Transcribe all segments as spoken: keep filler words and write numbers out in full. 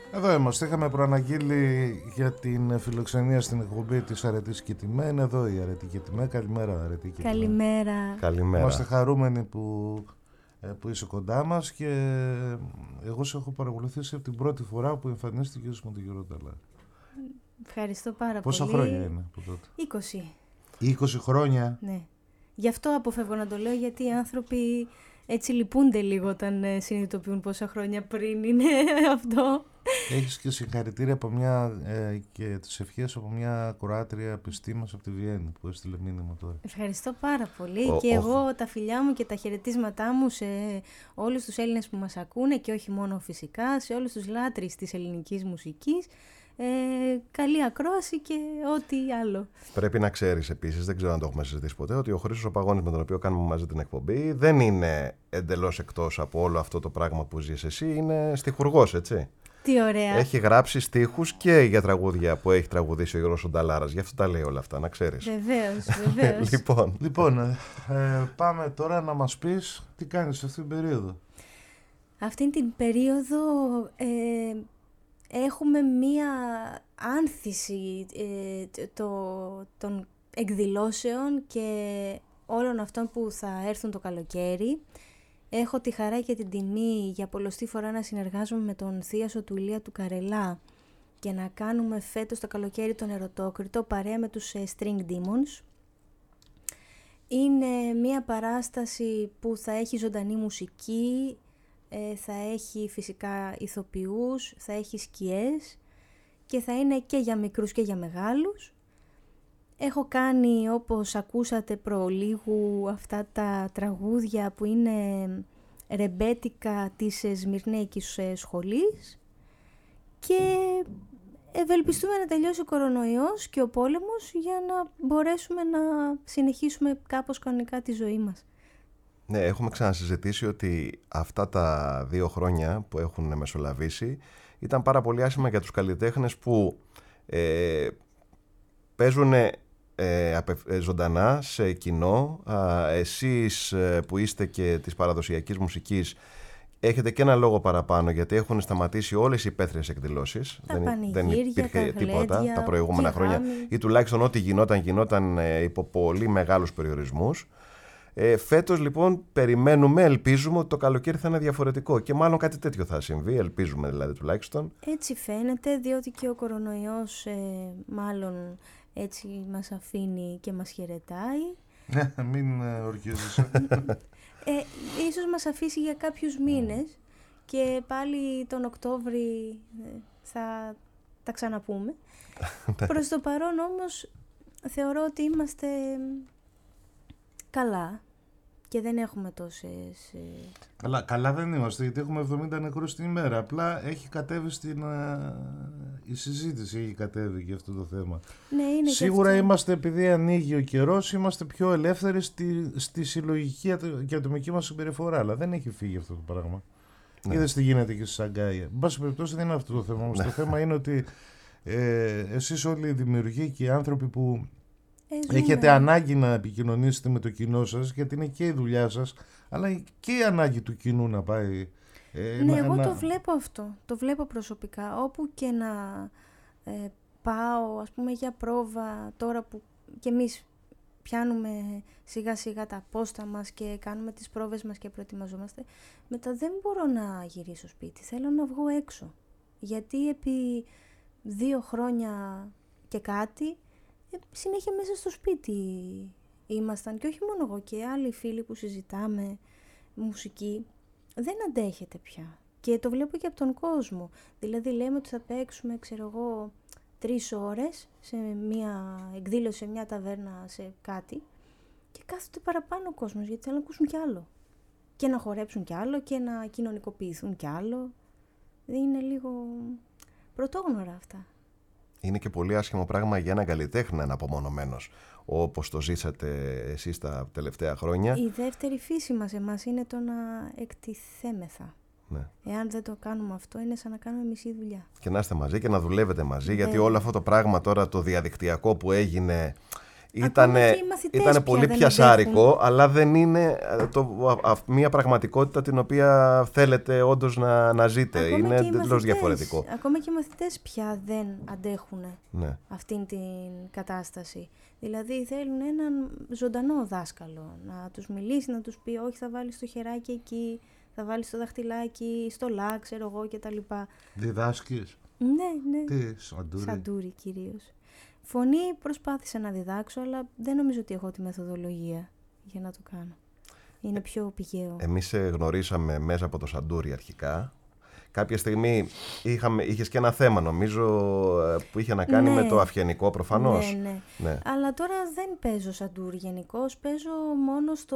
Εδώ είμαστε, είχαμε προαναγγείλει για την φιλοξενία στην εκπομπή της Αρετής και Τιμέ. Είναι εδώ η Αρετή και Τιμέ. Καλημέρα, Αρετή και Τιμέ. Καλημέρα. Καλημέρα. Είμαστε χαρούμενοι που, που είσαι κοντά μας και εγώ σε έχω παρακολουθήσει από την πρώτη φορά που εμφανίστηκες με τον Γιώργο Ταλά. Ευχαριστώ πάρα Πόσα πολύ. Πόσα χρόνια είναι από τότε? είκοσι. είκοσι χρόνια. Ναι. Γι' αυτό αποφεύγω να το λέω, γιατί οι άνθρωποι έτσι λυπούνται λίγο όταν συνειδητοποιούν πόσα χρόνια πριν είναι αυτό. Έχεις και συγχαρητήρια από μια, ε, και τις ευχές από μια κοράτρια πιστή μας από τη Βιέννη που έστειλε μήνυμα τώρα. Ευχαριστώ πάρα πολύ. Ο, και ο... εγώ τα φιλιά μου και τα χαιρετίσματά μου σε όλους τους Έλληνες που μας ακούνε και όχι μόνο φυσικά, σε όλους τους λάτρεις της ελληνικής μουσικής. Ε, καλή ακρόαση και ό,τι άλλο. Πρέπει να ξέρεις επίσης, δεν ξέρω αν το έχουμε συζητήσει ποτέ, ότι ο Χρήστος ο Παγώνης, με τον οποίο κάνουμε μαζί την εκπομπή, δεν είναι εντελώς εκτός από όλο αυτό το πράγμα που ζεις εσύ, είναι στιχουργός, έτσι. Τι ωραία. Έχει γράψει στίχους και για τραγούδια που έχει τραγουδήσει ο Γιώργος Νταλάρας. Γι' αυτό τα λέει όλα αυτά, να ξέρεις. Βεβαίως, βεβαίως. λοιπόν, λοιπόν ε, πάμε τώρα να μας πεις τι κάνεις αυτήν την περίοδο. Αυτήν την περίοδο ε, έχουμε μία άνθηση ε, το, των εκδηλώσεων και όλων αυτών που θα έρθουν το καλοκαίρι. Έχω τη χαρά και την τιμή για πολλοστή φορά να συνεργάζομαι με τον θείασο του Ηλία του Καρελά και να κάνουμε φέτος το καλοκαίρι τον Ερωτόκριτο παρέα με τους String Demons. Είναι μία παράσταση που θα έχει ζωντανή μουσική, θα έχει φυσικά ηθοποιούς, θα έχει σκιές και θα είναι και για μικρούς και για μεγάλους. Έχω κάνει, όπως ακούσατε προλίγου, αυτά τα τραγούδια που είναι ρεμπέτικα της Σμυρνέικης σχολής και ευελπιστούμε να τελειώσει ο κορονοϊός και ο πόλεμος για να μπορέσουμε να συνεχίσουμε κάπως κανονικά τη ζωή μας. Ναι, έχουμε ξανασυζητήσει ότι αυτά τα δύο χρόνια που έχουν μεσολαβήσει ήταν πάρα πολύ άσχημα για τους καλλιτέχνες που ε, παίζουν ε, ζωντανά σε κοινό. Α, εσείς ε, που είστε και της παραδοσιακής μουσικής έχετε και ένα λόγο παραπάνω, γιατί έχουν σταματήσει όλες οι υπαίθριες εκδηλώσεις. Τα δεν, δεν υπήρχε τα τίποτα γλέντια, τα προηγούμενα χρόνια γάμοι. Ή τουλάχιστον ό,τι γινόταν γινόταν ε, υπό πολύ μεγάλους περιορισμούς. Ε, φέτος λοιπόν περιμένουμε, ελπίζουμε ότι το καλοκαίρι θα είναι διαφορετικό και μάλλον κάτι τέτοιο θα συμβεί, ελπίζουμε δηλαδή τουλάχιστον. Έτσι φαίνεται, διότι και ο κορονοϊός ε, μάλλον έτσι μας αφήνει και μας χαιρετάει. Μην ε, ορκίζεσαι. ε, ίσως μας αφήσει για κάποιους μήνες και πάλι τον Οκτώβρη ε, θα τα ξαναπούμε. Προς το παρόν όμως θεωρώ ότι είμαστε καλά και δεν έχουμε τόσες... Καλά, καλά δεν είμαστε, γιατί έχουμε εβδομήντα νεκρούς την ημέρα. Απλά έχει κατέβει στην... η συζήτηση έχει κατέβει για αυτό το θέμα. Ναι, είναι σίγουρα αυτό. Είμαστε, επειδή ανοίγει ο καιρός, είμαστε πιο ελεύθεροι στη, στη συλλογική και ατομική μας συμπεριφορά. Αλλά δεν έχει φύγει αυτό το πράγμα. Ναι. Είδες τι γίνεται και στη Σαγκάη. Εν πάση περιπτώσει δεν είναι αυτό το θέμα. Όμως το θέμα είναι ότι ε, εσείς όλοι οι δημιουργοί και οι άνθρωποι που Ε, έχετε ανάγκη να επικοινωνήσετε με το κοινό σας, γιατί είναι και η δουλειά σας, αλλά και η ανάγκη του κοινού να πάει. Ε, ναι, να, εγώ να... το βλέπω αυτό. Το βλέπω προσωπικά. Όπου και να ε, πάω, ας πούμε, για πρόβα, τώρα που και εμείς πιάνουμε σιγά σιγά τα πόστα μας και κάνουμε τις πρόβες μας και προετοιμαζόμαστε, μετά δεν μπορώ να γυρίσω σπίτι. Θέλω να βγω έξω. Γιατί επί δύο χρόνια και κάτι συνέχεια μέσα στο σπίτι ήμασταν, και όχι μόνο εγώ, και άλλοι φίλοι που συζητάμε μουσική. Δεν αντέχεται πια και το βλέπω και από τον κόσμο. Δηλαδή λέμε ότι θα παίξουμε, ξέρω εγώ, τρεις ώρες σε μια εκδήλωση, σε μια ταβέρνα, σε κάτι, και κάθονται παραπάνω ο κόσμος γιατί θέλουν να ακούσουν κι άλλο και να χορέψουν κι άλλο και να κοινωνικοποιηθούν κι άλλο. Είναι λίγο πρωτόγνωρα αυτά. Είναι και πολύ άσχημο πράγμα για έναν καλλιτέχνη να είναι απομονωμένος, όπως το ζήσατε εσείς τα τελευταία χρόνια. Η δεύτερη φύση μας εμάς είναι το να εκτιθέμεθα. Ναι. Εάν δεν το κάνουμε αυτό, είναι σαν να κάνουμε μισή δουλειά. Και να είστε μαζί και να δουλεύετε μαζί, ναι. Γιατί όλο αυτό το πράγμα τώρα το διαδικτυακό που έγινε Ήταν πολύ πιασάρικο, αλλά δεν είναι το, α, μια πραγματικότητα την οποία θέλετε όντως να, να ζείτε. Ακόμα είναι εντελώς διαφορετικό. Ακόμα και οι μαθητές πια δεν αντέχουν ναι. αυτήν την κατάσταση. Δηλαδή θέλουν έναν ζωντανό δάσκαλο, να τους μιλήσει, να τους πει όχι θα βάλεις το χεράκι εκεί, θα βάλεις το δαχτυλάκι στο λα, ξέρω εγώ κτλ. Διδάσκεις? Ναι, ναι. Τι, σαντούρι? Σαντούρι κυρίως. Φωνή προσπάθησα να διδάξω, αλλά δεν νομίζω ότι έχω τη μεθοδολογία για να το κάνω. Είναι πιο πηγαίο. Εμείς σε γνωρίσαμε μέσα από το σαντούρι αρχικά. Κάποια στιγμή είχαμε, είχες και ένα θέμα νομίζω που είχε να κάνει ναι. με το αυγενικό προφανώς. Ναι, ναι, ναι. Αλλά τώρα δεν παίζω σαντούρι γενικώς, παίζω μόνο στο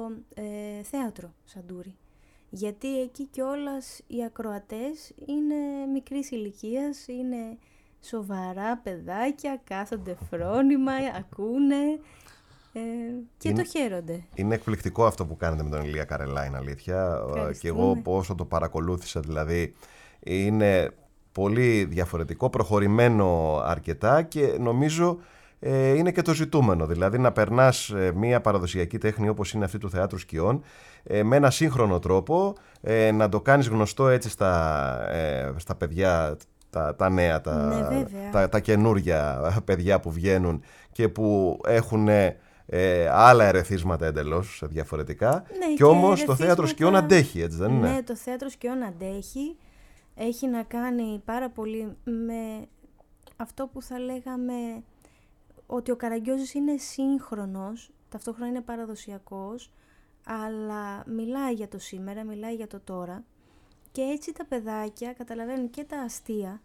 ε, θέατρο σαντούρι. Γιατί εκεί κιόλας οι ακροατές είναι μικρής ηλικίας, είναι σοβαρά παιδάκια, κάθονται φρόνημα, ακούνε ε, και είναι, το χαίρονται. Είναι εκπληκτικό αυτό που κάνετε με τον Ηλία Καρελά, είναι αλήθεια. Και εγώ όσο το παρακολούθησα, δηλαδή είναι πολύ διαφορετικό, προχωρημένο αρκετά και νομίζω ε, είναι και το ζητούμενο. Δηλαδή να περνάς ε, μια παραδοσιακή τέχνη όπως είναι αυτή του θεάτρου σκιών ε, με ένα σύγχρονο τρόπο, ε, να το κάνεις γνωστό έτσι στα, ε, στα παιδιά, τα, τα νέα, τα, ναι, τα, τα καινούργια παιδιά που βγαίνουν και που έχουν ε, άλλα ερεθίσματα εντελώς διαφορετικά. Ναι, και, και όμως το θέατρο σκιών αντέχει, έτσι δεν είναι? Ναι, το θέατρο σκιών αντέχει. Έχει να κάνει πάρα πολύ με αυτό που θα λέγαμε ότι ο Καραγκιόζης είναι σύγχρονος, ταυτόχρονα είναι παραδοσιακός, αλλά μιλάει για το σήμερα, μιλάει για το τώρα. Και έτσι τα παιδάκια καταλαβαίνουν και τα αστεία,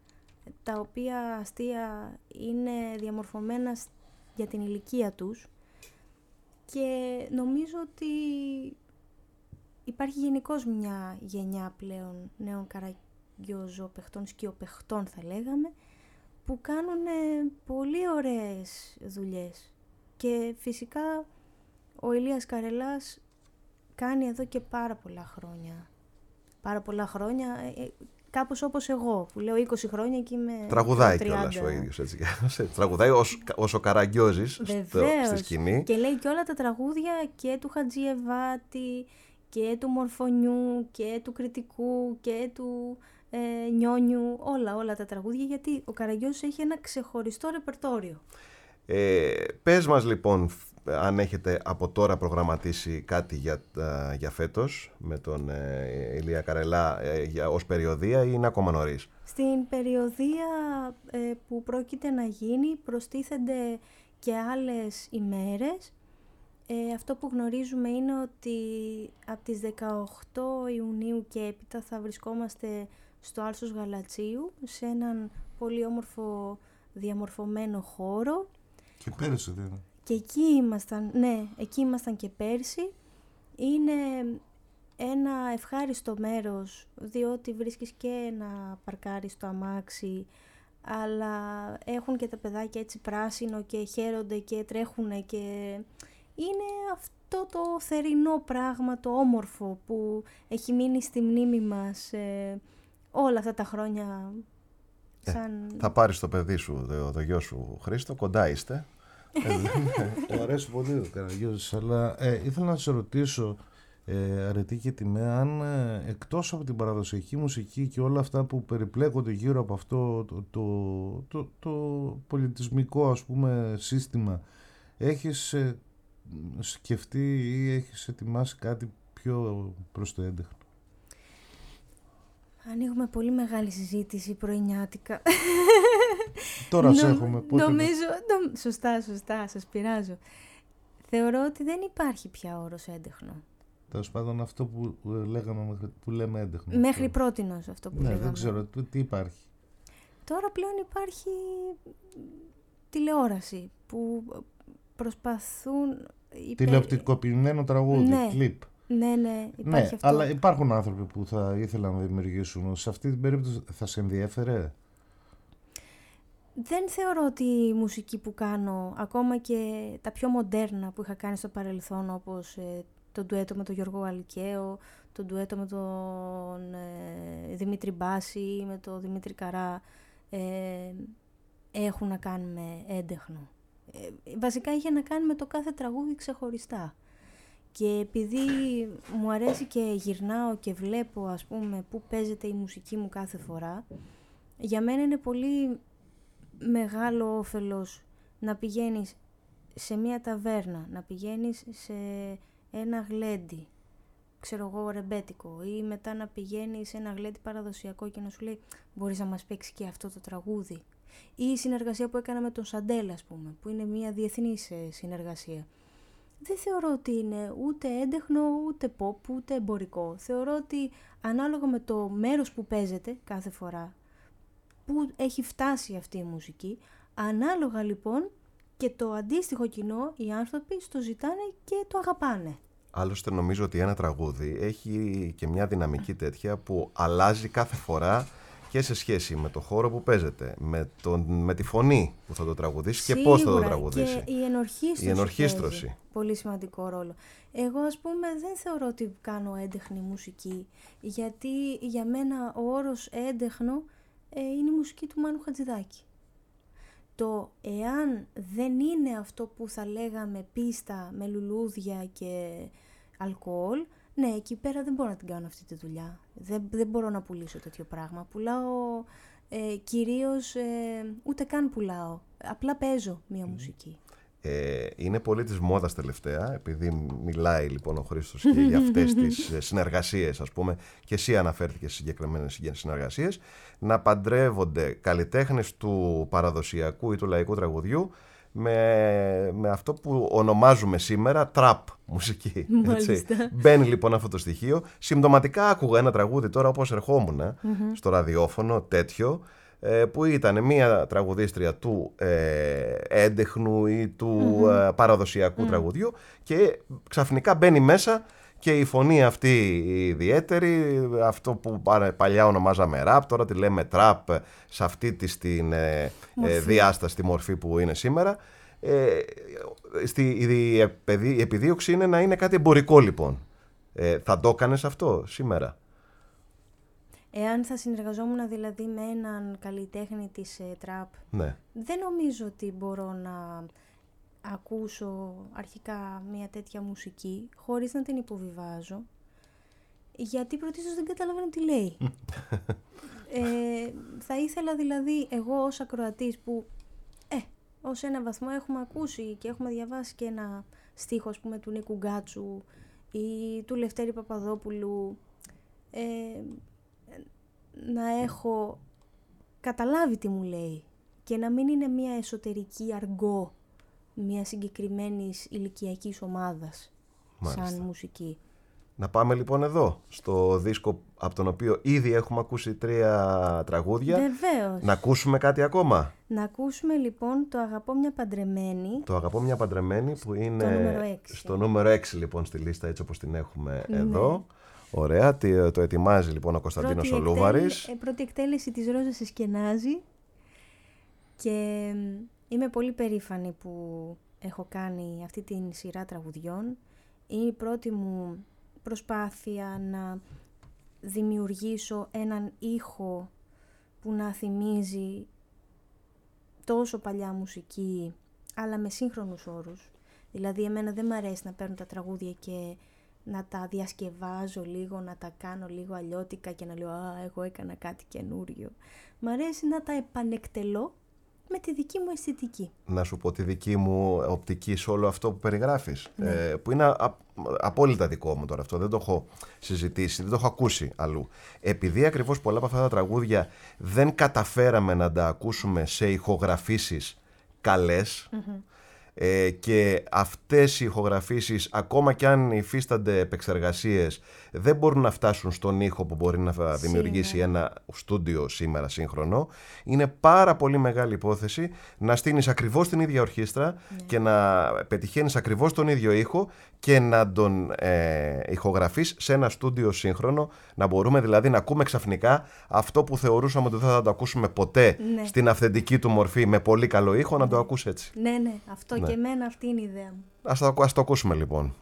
τα οποία αστεία είναι διαμορφωμένα για την ηλικία τους, και νομίζω ότι υπάρχει γενικώς μια γενιά πλέον νέων καραγκιόζοπαιχτών, σκιοπαιχτών θα λέγαμε, που κάνουν πολύ ωραίες δουλειές. Και φυσικά ο Ηλίας Καρελάς κάνει εδώ και πάρα πολλά χρόνια. Πάρα πολλά χρόνια, κάπως όπως εγώ, που λέω είκοσι χρόνια και είμαι τραγουδάει κιόλας ο ίδιος, έτσι. Τραγουδάει ως, ως ο Καραγκιόζης στο, στη σκηνή. Και λέει και όλα τα τραγούδια και του Χατζιεβάτη και του Μορφωνιού και του Κριτικού και του ε, Νιόνιου, όλα, όλα τα τραγούδια, γιατί ο Καραγκιόζης έχει ένα ξεχωριστό ρεπερτόριο. Ε, πες μας λοιπόν αν έχετε από τώρα προγραμματίσει κάτι για, για φέτος με τον ε, Ηλία Καρελά ε, για, ως περιοδεία, ή είναι ακόμα νωρίς? Στην περιοδεία ε, που πρόκειται να γίνει προστίθενται και άλλες ημέρες. Ε, αυτό που γνωρίζουμε είναι ότι από τις δεκαοκτώ Ιουνίου και έπειτα θα βρισκόμαστε στο Άλσος Γαλατσίου, σε έναν πολύ όμορφο διαμορφωμένο χώρο. Και πέρυσι δεν είναι? Και εκεί ήμασταν, ναι, εκεί ήμασταν και πέρσι. Είναι ένα ευχάριστο μέρος, διότι βρίσκεις και να παρκάρεις το αμάξι, αλλά έχουν και τα παιδάκια έτσι πράσινο και χαίρονται και τρέχουν, και είναι αυτό το θερινό πράγμα, το όμορφο που έχει μείνει στη μνήμη μας ε, όλα αυτά τα χρόνια. Σαν... Ε, θα πάρεις το παιδί σου, το, το γιο σου Χρήστο, κοντά είστε. Μου αρέσει πολύ ο Καραγκιόζης, αλλά ε, ήθελα να σε ρωτήσω, ε, Αρετή και Τιμέ, αν ε, εκτός από την παραδοσιακή μουσική και όλα αυτά που περιπλέκονται γύρω από αυτό το, το, το, το πολιτισμικό, ας πούμε, σύστημα, έχεις ε, σκεφτεί ή έχεις ετοιμάσει κάτι πιο προς το έντεχνο? Ανοίγουμε πολύ μεγάλη συζήτηση πρωινιάτικα. Τώρα σε έχουμε. Πότε... Νομίζω, νο... σωστά, σωστά, σας πειράζω. Θεωρώ ότι δεν υπάρχει πια όρος έντεχνο. Τέλος πάντων αυτό που λέγαμε, που λέμε έντεχνο. Μέχρι πρότινος αυτό που ναι, λέγαμε. Δεν ξέρω, τι υπάρχει. Τώρα πλέον υπάρχει τηλεόραση που προσπαθούν... Τηλεοπτικοποιημένο τραγούδι, ναι. κλιπ. Ναι, ναι, υπάρχει ναι, αυτό. Αλλά υπάρχουν άνθρωποι που θα ήθελαν να δημιουργήσουν. Σε αυτή την περίπτωση θα σε ενδιέφερε? Δεν θεωρώ ότι η μουσική που κάνω, ακόμα και τα πιο μοντέρνα που είχα κάνει στο παρελθόν, όπως ε, το ντουέτο με τον Γιώργο Αλικαίο, το ντουέτο με τον ε, Δημήτρη Μπάση, με τον Δημήτρη Καρά, ε, έχουν να κάνουν με έντεχνο. Ε, βασικά είχε να κάνει με το κάθε τραγούδι ξεχωριστά. Και επειδή μου αρέσει και γυρνάω και βλέπω, ας πούμε, πού παίζεται η μουσική μου κάθε φορά, για μένα είναι πολύ μεγάλο όφελος να πηγαίνεις σε μια ταβέρνα, να πηγαίνεις σε ένα γλέντι, ξέρω εγώ, ρεμπέτικο, ή μετά να πηγαίνεις σε ένα γλέντι παραδοσιακό και να σου λέει μπορείς να μας παίξει και αυτό το τραγούδι. Ή η συνεργασία που έκανα με τον Σαντέλ, ας πούμε, που είναι μια διεθνής συνεργασία. Δεν θεωρώ ότι είναι ούτε έντεχνο, ούτε pop, ούτε εμπορικό. Θεωρώ ότι ανάλογα με το μέρος που παίζεται κάθε φορά, που έχει φτάσει αυτή η μουσική, ανάλογα λοιπόν και το αντίστοιχο κοινό, οι άνθρωποι στο ζητάνε και το αγαπάνε. Άλλωστε νομίζω ότι ένα τραγούδι έχει και μια δυναμική τέτοια που αλλάζει κάθε φορά και σε σχέση με το χώρο που παίζεται, με, τον, με τη φωνή που θα το τραγουδήσει. Σίγουρα, και πώς θα το τραγουδήσει. Και η ενορχήστρωση, η ενορχήστρωση παίζει πολύ σημαντικό ρόλο. Εγώ, ας πούμε, δεν θεωρώ ότι κάνω έντεχνη μουσική, γιατί για μένα ο όρος έντεχνο ε, είναι η μουσική του Μάνου Χατζηδάκη. Το εάν δεν είναι αυτό που θα λέγαμε πίστα με λουλούδια και αλκοόλ, ναι, εκεί πέρα δεν μπορώ να την κάνω αυτή τη δουλειά. Δεν, δεν μπορώ να πουλήσω τέτοιο πράγμα. Πουλάω ε, κυρίως, ε, ούτε καν πουλάω. Απλά παίζω μία μουσική. Ε, είναι πολύ της μόδας τελευταία, επειδή μιλάει λοιπόν ο Χρήστος και για αυτές τις συνεργασίες, ας πούμε, και εσύ αναφέρθηκες στις συγκεκριμένες συνεργασίες, να παντρεύονται καλλιτέχνες του παραδοσιακού ή του λαϊκού τραγουδιού με, με αυτό που ονομάζουμε σήμερα τραπ μουσική. Έτσι. Μπαίνει λοιπόν αυτό το στοιχείο. Συμπτωματικά άκουγα ένα τραγούδι τώρα όπως ερχόμουν mm-hmm. στο ραδιόφωνο τέτοιο, που ήταν μία τραγουδίστρια του ε, έντεχνου ή του mm-hmm. ε, παραδοσιακού mm. τραγουδιού, και ξαφνικά μπαίνει μέσα και η φωνή αυτή ιδιαίτερη, αυτό που παλιά ονομάζαμε ραπ, τώρα τη λέμε τραπ, σε αυτή τη στην, ε, ε, διάσταση, τη μορφή που είναι σήμερα. Ε, στη, η, η επιδίωξη είναι να είναι κάτι εμπορικό λοιπόν. Ε, θα το έκανες αυτό σήμερα? Εάν θα συνεργαζόμουν δηλαδή με έναν καλλιτέχνη της ε, τραπ, ναι. δεν νομίζω ότι μπορώ να ακούσω αρχικά μια τέτοια μουσική χωρίς να την υποβιβάζω, γιατί πρωτίστως δεν καταλαβαίνω τι λέει. ε, θα ήθελα δηλαδή εγώ ως ακροατής που ε, ως ένα βαθμό έχουμε ακούσει και έχουμε διαβάσει και ένα στίχο, ας πούμε, του Νίκου Γκάτσου ή του Λευτέρη Παπαδόπουλου, ε, να έχω καταλάβει τι μου λέει και να μην είναι μια εσωτερική αργό μια συγκεκριμένης ηλικιακής ομάδας. Μάλιστα. Σαν μουσική. Να πάμε λοιπόν εδώ στο δίσκο από τον οποίο ήδη έχουμε ακούσει τρία τραγούδια. Βεβαίως. Να ακούσουμε κάτι ακόμα. Να ακούσουμε λοιπόν το Αγαπώ μια παντρεμένη. Το Αγαπώ μια παντρεμένη που είναι νούμερο έξι. Στο νούμερο έξι λοιπόν στη λίστα, έτσι όπως την έχουμε ναι. εδώ. Ωραία, το ετοιμάζει λοιπόν ο Κωνσταντίνος ο Λούβαρης. Εκτέλε, πρώτη εκτέλεση της Ρόζας Εσκενάζη και είμαι πολύ περήφανη που έχω κάνει αυτή την σειρά τραγουδιών. Είναι η πρώτη μου προσπάθεια να δημιουργήσω έναν ήχο που να θυμίζει τόσο παλιά μουσική, αλλά με σύγχρονους όρους. Δηλαδή εμένα δεν μ' αρέσει να παίρνω τα τραγούδια και να τα διασκευάζω λίγο, να τα κάνω λίγο αλλιώτικα και να λέω «Α, εγώ έκανα κάτι καινούριο». Μ' αρέσει να τα επανεκτελώ με τη δική μου αισθητική. Να σου πω τη δική μου οπτική σε όλο αυτό που περιγράφεις, ναι. ε, που είναι α, απόλυτα δικό μου τώρα αυτό, δεν το έχω συζητήσει, δεν το έχω ακούσει αλλού. Επειδή ακριβώς πολλά από αυτά τα τραγούδια δεν καταφέραμε να τα ακούσουμε σε ηχογραφήσεις καλές, mm-hmm. Ε, και αυτές οι ηχογραφήσεις, ακόμα κι αν υφίστανται επεξεργασίες, δεν μπορούν να φτάσουν στον ήχο που μπορεί να δημιουργήσει σήμερα ένα στούντιο σήμερα σύγχρονο. Είναι πάρα πολύ μεγάλη υπόθεση να στείνεις ακριβώς την ίδια ορχήστρα ναι. και να πετυχαίνεις ακριβώς τον ίδιο ήχο και να τον ε, ηχογραφείς σε ένα στούντιο σύγχρονο, να μπορούμε δηλαδή να ακούμε ξαφνικά αυτό που θεωρούσαμε ότι δεν θα το ακούσουμε ποτέ ναι. στην αυθεντική του μορφή με πολύ καλό ήχο, ναι. να το ακούς έτσι. Ναι, ναι, αυτό ναι. και εμένα αυτή είναι η ιδέα μου. Ας το, ας το ακούσουμε λοιπόν.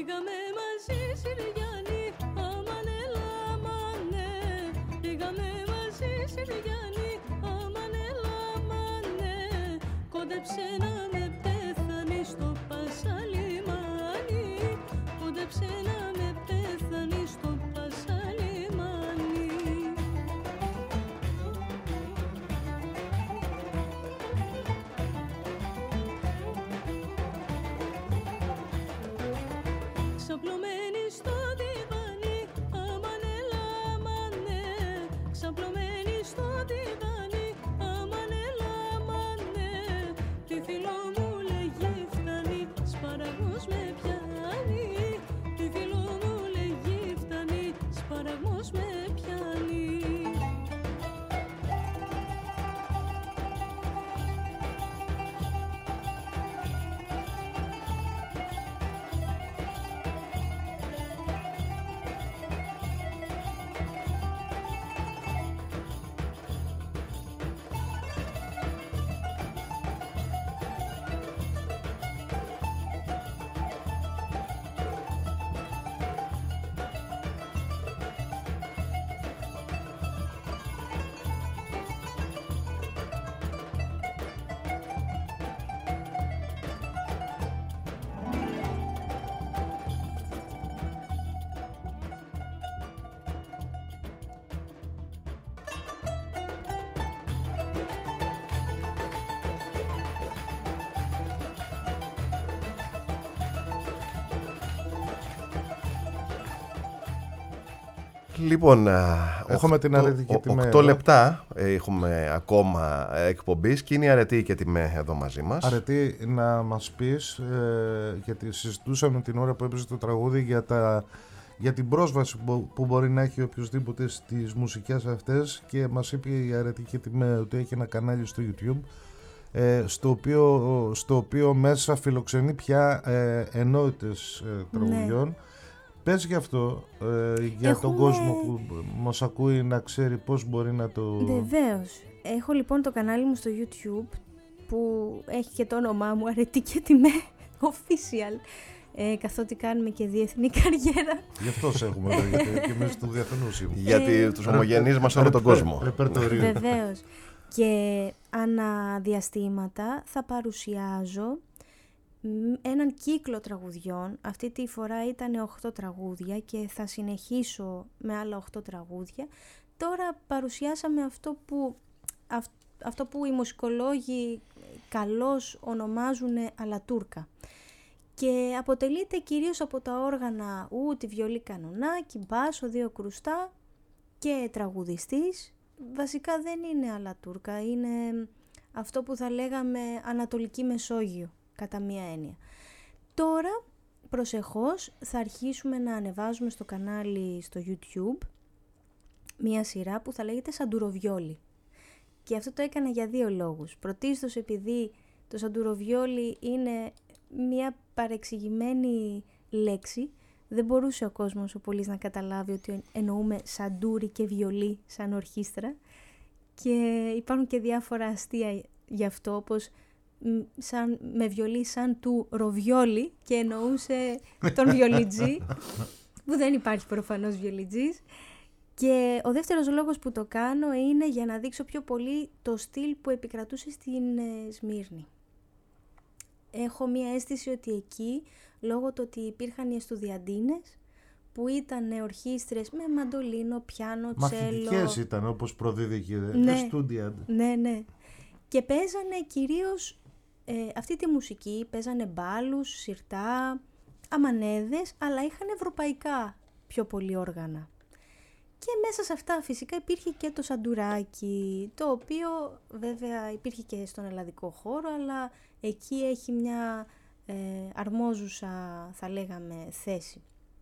Πήγαμε μαζί Συριανή, αμάνε λαμάνε. Πήγαμε μαζί Συριανή, αμάνε λαμάνε. Κόντεψε να με πέθανει στο Πασαλιμάνι. Κόντεψε να με πέθανει στο Πασαλιμάνι. Ξαπλωμένη στο διβάνι, αμάνε λαμάνε. Ξαπλωμένη στο διβάνι, αμάνε λαμάνε. Τι φίλο μου λέγει φτάνει, σπαραγμός με πιάνει. Τι φίλο μου λέγει φτάνει, σπαραγμός με πιάνει. Λοιπόν, έχουμε την αρετή και τη με. οκτώ λεπτά έχουμε ακόμα εκπομπής και είναι η αρετή και τη με εδώ μαζί μας. Αρετή, να μας πεις, ε, γιατί συζητούσαμε την ώρα που έπαιζε το τραγούδι για, τα, για την πρόσβαση που, που μπορεί να έχει οποιοδήποτε στις μουσικές αυτές, και μας είπε η αρετή και τη με ότι έχει ένα κανάλι στο YouTube, ε, στο, οποίο, στο οποίο μέσα φιλοξενεί πια ε, ενότητες ε, τραγουδιών. Ναι. Πες γι' αυτό, ε, για Έχουμε... τον κόσμο που μας ακούει να ξέρει πώς μπορεί να το... Βεβαίως. Έχω λοιπόν το κανάλι μου στο YouTube που έχει και το όνομά μου, Αρετή και τη με official, ε, καθότι κάνουμε και διεθνή καριέρα. Γι' αυτό σε έχουμε εδώ, γιατί και εμείς του διεθνούς είμαστε. Γιατί τους ομογενείς μας όλο τον κόσμο. Βεβαίως. Και αναδιαστήματα θα παρουσιάζω έναν κύκλο τραγουδιών. Αυτή τη φορά ήταν οκτώ τραγούδια και θα συνεχίσω με άλλα οκτώ τραγούδια. Τώρα παρουσιάσαμε αυτό που, αυ, αυτό που οι μουσικολόγοι καλώς ονομάζουν αλατούρκα. Και αποτελείται κυρίως από τα όργανα ούτη, βιολί, κανονάκι, μπάσο, δύο κρουστά και τραγουδιστής. Βασικά δεν είναι αλατούρκα, είναι αυτό που θα λέγαμε Ανατολική Μεσόγειο, κατά μία έννοια. Τώρα, προσεχώς, θα αρχίσουμε να ανεβάζουμε στο κανάλι στο YouTube μία σειρά που θα λέγεται Σαντουροβιόλι. Και αυτό το έκανα για δύο λόγους. Πρωτίστως επειδή το σαντουροβιόλι είναι μία παρεξηγημένη λέξη. Δεν μπορούσε ο κόσμος ο πολύς να καταλάβει ότι εννοούμε σαντούρι και βιολί σαν ορχήστρα. Και υπάρχουν και διάφορα αστεία γι' αυτό, όπως σαν, με βιολί σαν του ροβιόλι και εννοούσε τον βιολιτζή, που δεν υπάρχει προφανώς βιολιτζής. Και ο δεύτερος λόγος που το κάνω είναι για να δείξω πιο πολύ το στυλ που επικρατούσε στην ε, Σμύρνη. Έχω μία αίσθηση ότι εκεί, λόγω του ότι υπήρχαν οι εστουδιαντίνες, που ήταν ορχήστρες με μαντολίνο, πιάνο, τσέλο... Μαθητικές ήταν, όπως προδίδει ναι, εστούντιαντ. Ναι, ναι. Και παίζανε κυρίως ε, αυτή τη μουσική, παίζανε μπάλους, σιρτά, αμανέδες, αλλά είχαν ευρωπαϊκά πιο πολύ όργανα. Και μέσα σε αυτά φυσικά υπήρχε και το σαντουράκι, το οποίο βέβαια υπήρχε και στον ελλαδικό χώρο, αλλά εκεί έχει μια ε, αρμόζουσα, θα λέγαμε, θέση.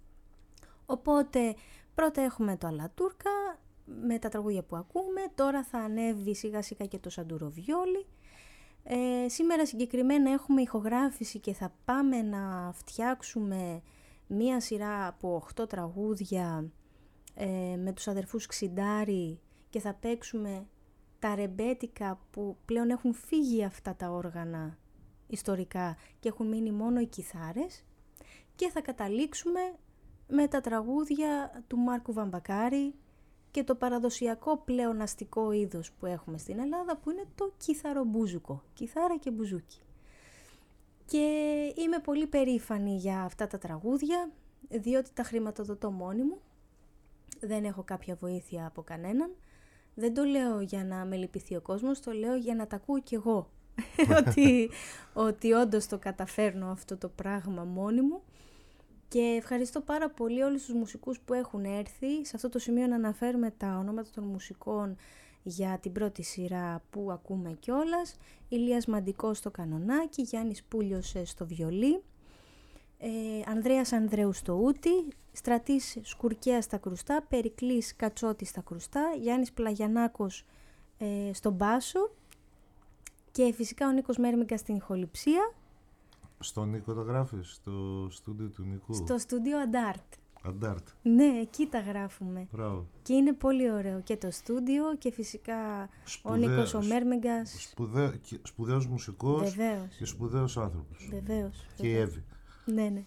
Οπότε πρώτα έχουμε το αλατούρκα με τα τραγούδια που ακούμε, τώρα θα ανέβει σιγά σιγά και το σαντουροβιόλι. Ε, σήμερα συγκεκριμένα έχουμε ηχογράφηση και θα πάμε να φτιάξουμε μία σειρά από οκτώ τραγούδια ε, με τους αδερφούς Ξιντάρη και θα παίξουμε τα ρεμπέτικα που πλέον έχουν φύγει αυτά τα όργανα ιστορικά και έχουν μείνει μόνο οι κιθάρες. και θα καταλήξουμε με τα τραγούδια του Μάρκου Βαμβακάρη και το παραδοσιακό πλεοναστικό είδος που έχουμε στην Ελλάδα, που είναι το κιθαρομπούζουκο, κιθάρα και μπουζούκι. Και είμαι πολύ περήφανη για αυτά τα τραγούδια, διότι τα χρηματοδοτώ μόνη μου, δεν έχω κάποια βοήθεια από κανέναν. Δεν το λέω για να με λυπηθεί ο κόσμος, το λέω για να τα ακούω κι εγώ, ότι, ότι όντως το καταφέρνω αυτό το πράγμα μόνη μου. Και ευχαριστώ πάρα πολύ όλους τους μουσικούς που έχουν έρθει. Σε αυτό το σημείο να αναφέρουμε τα ονόματα των μουσικών για την πρώτη σειρά που ακούμε κιόλας. Ηλίας Μαντικός στο κανονάκι, Γιάννης Πούλιος στο βιολί, ε, Ανδρέας Ανδρέου στο ούτι, Στρατής Σκουρκέας στα κρουστά, Περικλής Κατσότης στα κρουστά, Γιάννης Πλαγιανάκος ε, στον μπάσο και φυσικά ο Νίκος Μέρμιγκας στην ηχοληψία. Στον Νίκο τα γράφεις, στο στούντιο του Νικού? Στο στούντιο Αντάρτ. Αντάρτ. Ναι, εκεί τα γράφουμε. Μπράβο. Και είναι πολύ ωραίο και το στούντιο και φυσικά Σπουδαίος, ο Νίκος ο Μέρμιγκας. Σπουδαί, σπουδαίος μουσικός. Βεβαίως. Και σπουδαίος άνθρωπος. Βεβαίως. Και η Εύη. Ναι, ναι.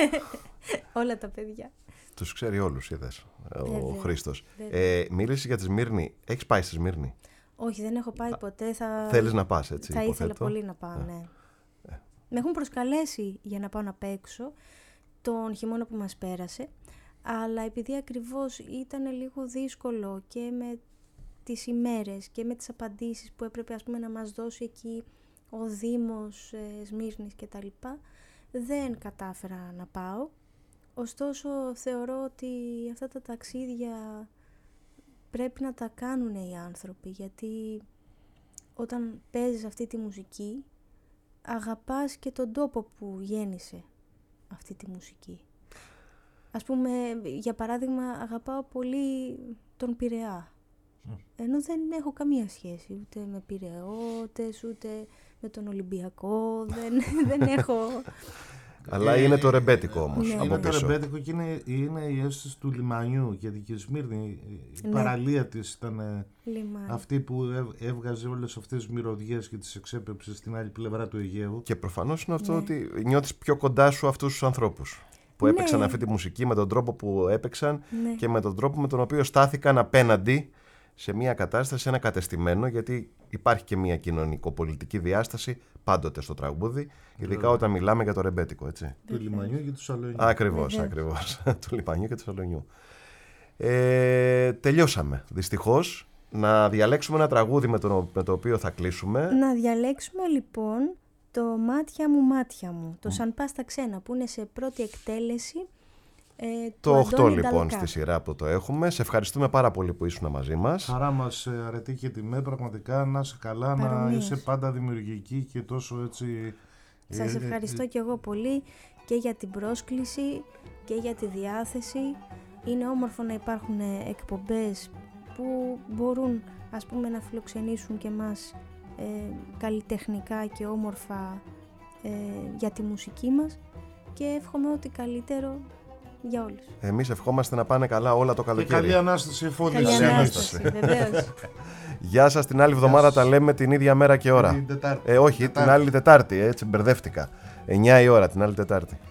Όλα τα παιδιά. Τους ξέρει όλους, είδες, ο Βεβαίως. Χρήστος. Ε, μίλησε για τη Σμύρνη. Έχεις πάει στη Σμύρνη? Όχι, δεν έχω πάει ποτέ. Θα... Θέλεις να πας, έτσι? Θα υποθέτω. ήθελα πολύ να πάω, ναι. Ε. Με έχουν προσκαλέσει για να πάω να παίξω τον χειμώνα που μας πέρασε, αλλά επειδή ακριβώς ήταν λίγο δύσκολο και με τις ημέρες και με τις απαντήσεις που έπρεπε, ας πούμε, να μας δώσει εκεί ο Δήμος ε, Σμύρνης και τα λοιπά, δεν κατάφερα να πάω. Ωστόσο θεωρώ ότι αυτά τα ταξίδια πρέπει να τα κάνουν οι άνθρωποι, γιατί όταν παίζεις αυτή τη μουσική αγαπάς και τον τόπο που γέννησε αυτή τη μουσική. Ας πούμε, για παράδειγμα, αγαπάω πολύ τον Πειραιά, ενώ δεν έχω καμία σχέση ούτε με Πειραιώτες ούτε με τον Ολυμπιακό, δεν, δεν έχω... Αλλά είναι το ρεμπέτικο όμως. Ναι, από είναι πίσω. το ρεμπέτικο και είναι, είναι η αίσθηση του λιμανιού, γιατί και η Σμύρνη, η Ναι. παραλία της ήταν Λιμάνι. αυτή που έβ- έβγαζε όλες αυτές τις μυρωδιές και τις εξέπεψε στην άλλη πλευρά του Αιγαίου. Και προφανώς είναι αυτό Ναι. ότι νιώθεις πιο κοντά σου αυτούς τους ανθρώπους που Ναι. έπαιξαν αυτή τη μουσική με τον τρόπο που έπαιξαν Ναι. και με τον τρόπο με τον οποίο στάθηκαν απέναντι σε μια κατάσταση, σε ένα κατεστημένο, γιατί υπάρχει και μια κοινωνικοπολιτική διάσταση πάντοτε στο τραγούδι, ειδικά Βέβαια. όταν μιλάμε για το ρεμπέτικο, έτσι. Του λιμανιού και του Σαλονιού. Ακριβώς, Βεβαίως. ακριβώς. Του λιμανιού και του Σαλονιού. Ε, τελειώσαμε, δυστυχώς. Να διαλέξουμε ένα τραγούδι με το, με το οποίο θα κλείσουμε. Να διαλέξουμε λοιπόν το «Μάτια μου, μάτια μου», το «Σαν πας στα ξένα», που είναι σε πρώτη εκτέλεση ε, του Το οκτώ Αντώνη λοιπόν Νταλκά. στη σειρά που το έχουμε. Σε ευχαριστούμε πάρα πολύ που ήσουν μαζί μας. Χαρά μας, ε, αρετή και τιμέ, πραγματικά να είσαι καλά, να Παρομοίως. είσαι πάντα δημιουργική και τόσο έτσι... Σας ε, ευχαριστώ ε, και εγώ πολύ και για την πρόσκληση και για τη διάθεση. Είναι όμορφο να υπάρχουν εκπομπές που μπορούν, ας πούμε, να φιλοξενήσουν και μας ε, καλλιτεχνικά και όμορφα ε, για τη μουσική μας, και εύχομαι ό,τι καλύτερο για όλους. Εμείς ευχόμαστε να πάνε καλά όλα το Και καλοκαίρι. καλή Ανάσταση εφόδια. Καλή Καλή Ανάσταση, βεβαίως. Γεια σας, την άλλη εβδομάδα τα λέμε την ίδια μέρα και ώρα. Την Τετάρτη. Ε, όχι, Τετάρτη. την άλλη Τετάρτη, έτσι μπερδεύτηκα. εννιά η ώρα την άλλη Τετάρτη.